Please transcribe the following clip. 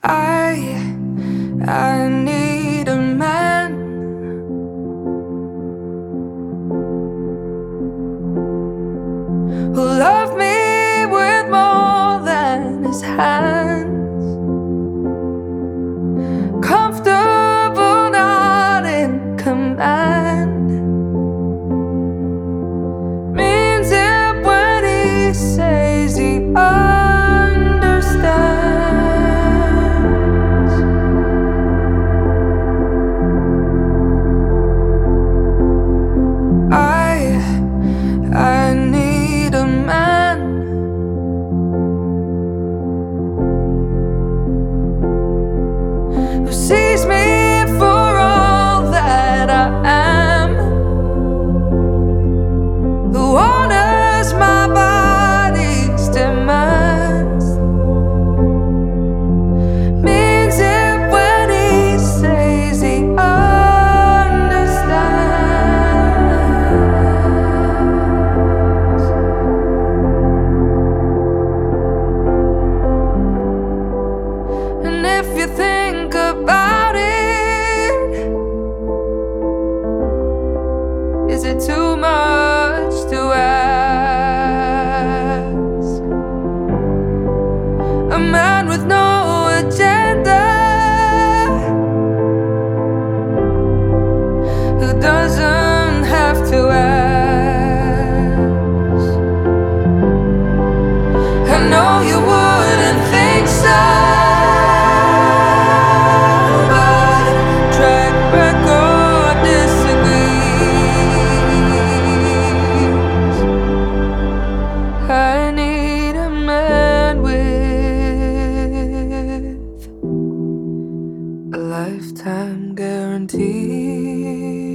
I need a man who loved me with more than his hands, comfortable, not in command, means it when he says he understands. I need a man who sees me for all that I am, who honors my body's demands, means it when he says he if you think about it, is it too much to ask? A man with no agenda, who doesn't have to ask. I know you wouldn't think so. I need a man with a lifetime guarantee.